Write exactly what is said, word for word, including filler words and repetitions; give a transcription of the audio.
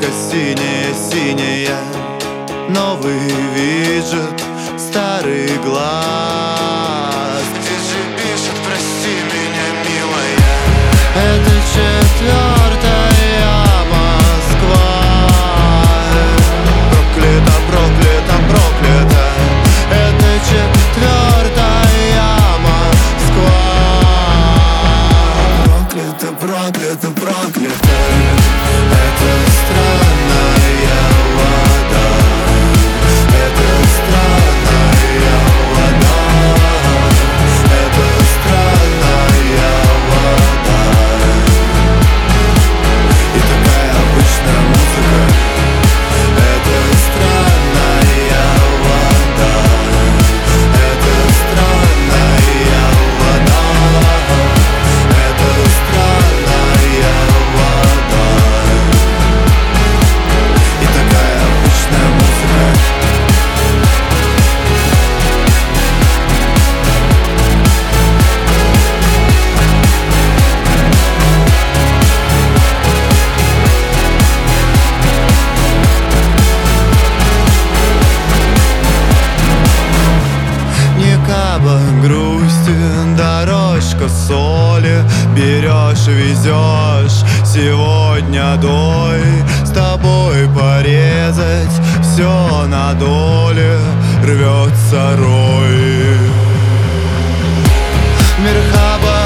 Облако синее-синее, новый виджет, старый глаз. Здесь же пишет: прости меня, милая. Это четвертая Москва. Проклята, проклята, проклята. Это четвертая Москва. Проклята, проклята, проклята. Это странная вода. Это странная вода. Это странная вода. И такая обычная музыка. Это странная вода. Это странная вода. Это странная вода. И такая обычная музыка. Не каба грусти, дорожка соли. Берешь, везешь, сегодня дой. С тобой порезать все на доле. Рвется рой. Мерхаба